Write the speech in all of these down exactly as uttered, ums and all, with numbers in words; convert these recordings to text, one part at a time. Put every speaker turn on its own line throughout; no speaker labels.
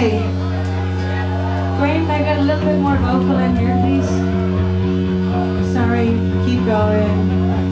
Okay. Graham, can I get a little bit more vocal in here, please? Sorry, keep going.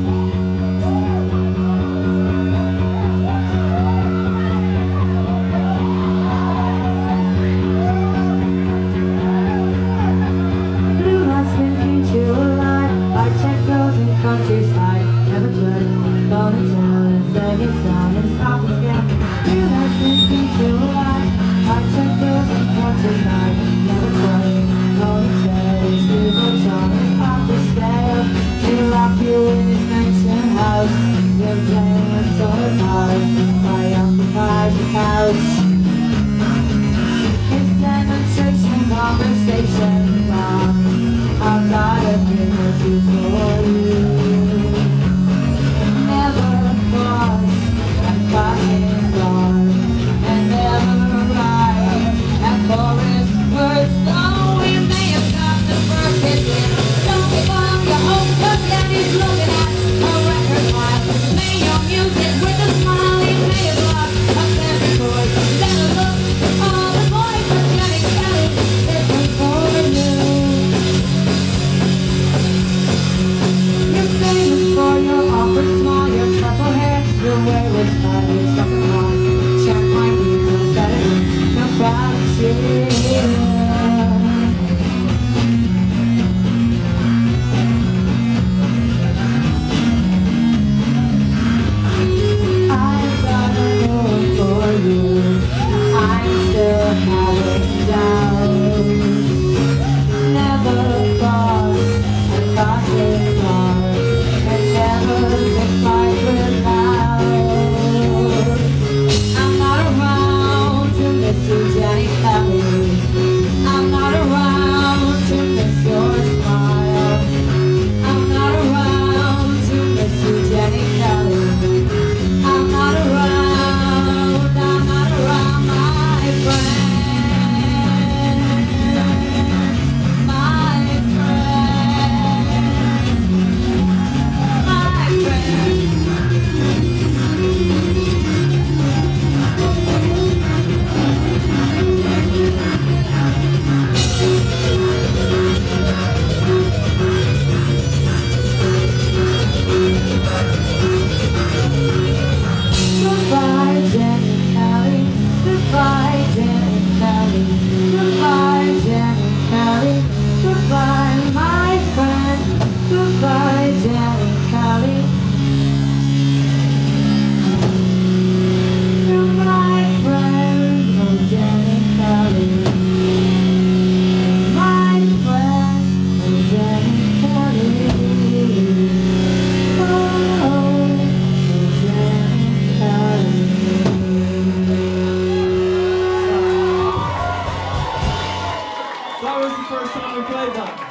Blue lights thinking July, our check goes in countryside. Never good, going down and singing sound and stop the scam. Blue lights thinking July, our check goes in countryside. Never trust, going down, these people trying to pop the scale. They lock you in this mansion house. You're playing with toy cars, my occupies the couch. It's demonstration conversation wrong. I've got a thing or two for you. Never was a passing gone, and never arrived at forest words. Though we may have got the first hit in, don't give up your hope, 'cause daddy's looking at a record file. Play your music with a smile. He may have lost a favorite chord. Better look, all the boys are getting Kelly. This one's for you. You're famous for your awkward smile, your purple hair, your wayward style, your stuck around. Check my people better about you. I've got a more for you. I'm still having doubts. Never lost a passing car, and never been fight without. I'm not around to miss you, Jenny Kelly. I'm not around to miss your smile. I'm not around to miss you, Jenny Kelly. I'm not around, I'm not around, my friend. My friend. My friend. Goodbye, Jenny Kelly. Goodbye, Jenny Kelly. Goodbye, Jenny Kelly. Goodbye, my friend. Goodbye, Jenny Kelly. You're my friend, oh Jenny Kelly. My friend, oh Jenny Kelly. Oh, oh Jenny Kelly.
That was the first time we played that.